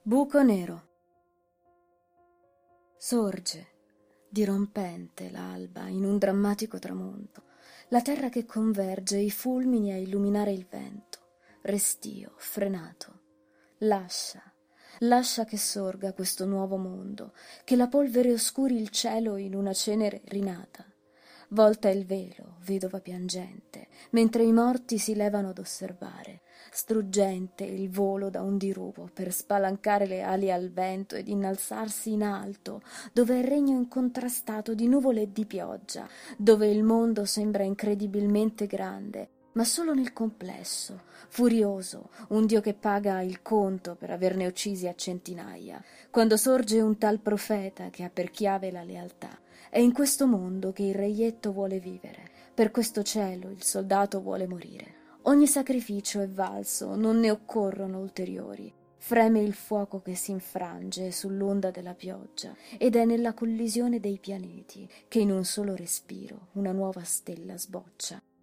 Buco nero. Sorge, dirompente l'alba in un drammatico tramonto, la terra che converge, i fulmini a illuminare il vento, restio, frenato. Lascia che sorga questo nuovo mondo, che la polvere oscuri il cielo in una cenere rinata. Volta il velo, vedova piangente, mentre i morti si levano ad osservare. Struggente il volo da un dirupo per spalancare le ali al vento ed innalzarsi in alto, dove è regno incontrastato di nuvole e di pioggia, dove il mondo sembra incredibilmente grande, ma solo nel complesso, furioso, un Dio che paga il conto per averne uccisi a centinaia, quando sorge un tal profeta che ha per chiave la lealtà. È in questo mondo che il reietto vuole vivere, per questo cielo il soldato vuole morire. Ogni sacrificio è valso, non ne occorrono ulteriori. Freme il fuoco che si infrange sull'onda della pioggia ed è nella collisione dei pianeti che in un solo respiro una nuova stella sboccia.